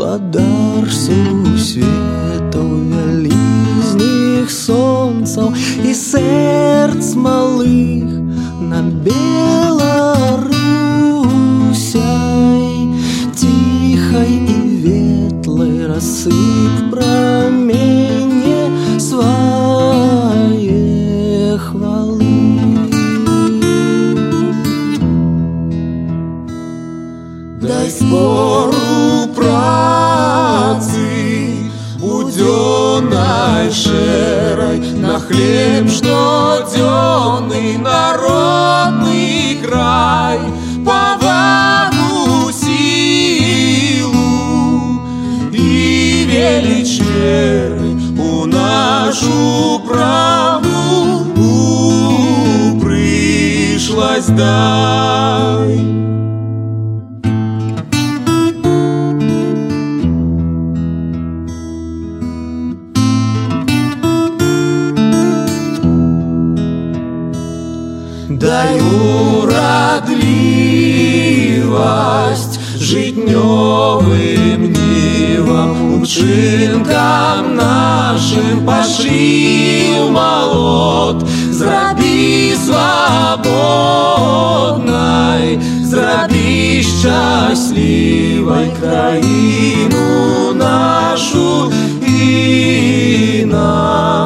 Владар сусветаў вялізных сонцаў і сэрц малых над Беларусяй. Ціхай і ветлай рассып праменне свае хвалы. Дай спору працы у дзённай шэрай, на хлеб штодзённы народны край, павагу, сілу і веліч веры у нашу правду прыйшлась дай. Дай урадлівасць жытнёвым нівам, учынкам нашым пашлі ў малот. Зрабі свабоднай, зрабі шчаслівай краіну нашу і нас.